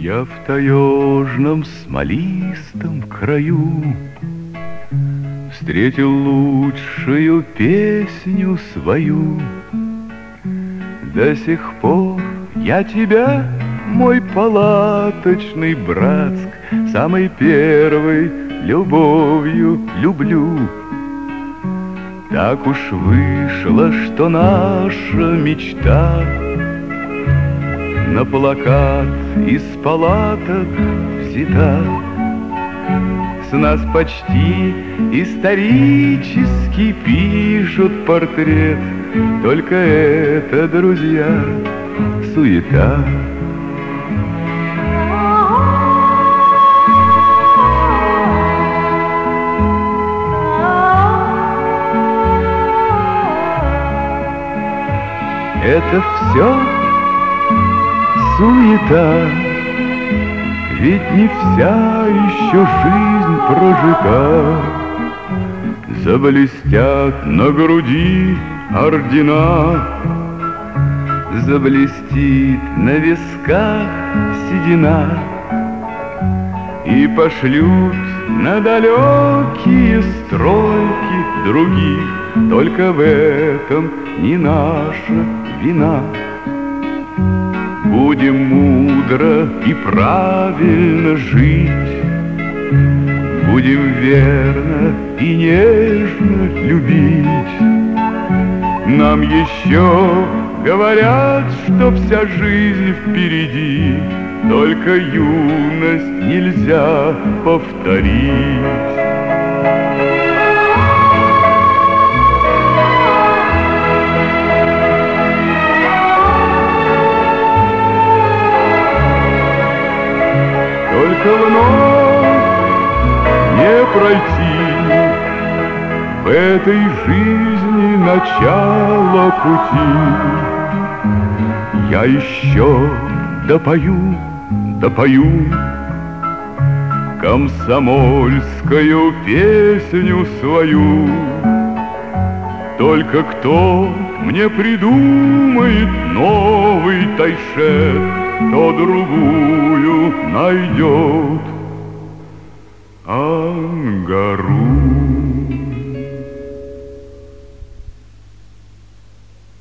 Я в таежном смолистом краю встретил лучшую песню свою. До сих пор я тебя, мой палаточный братск, самой первой любовью люблю. Так уж вышло, что наша мечта на плакат из палаток взята. С нас почти исторически пишут портрет, только это, друзья, суета. Это все суета, ведь не вся еще жизнь прожита. Заблестят на груди ордена, заблестит на висках седина, и пошлют на далекие стройки других. Только в этом не наша вина. Будем мудро и правильно жить, будем верно и нежно любить. Нам еще говорят, что вся жизнь впереди, только юность нельзя повторить. Только вновь не пройти в этой жизни начало пути. Я еще допою комсомольскую песню свою. Только кто мне придумает новый тайшет, то другую найдет Ангару.